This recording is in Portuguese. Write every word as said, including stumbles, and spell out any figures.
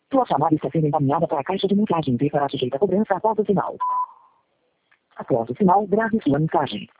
Sua chamada está sendo encaminhada para a caixa de mensagens e será sujeita a cobrança após o sinal. Após o sinal, grave sua mensagem.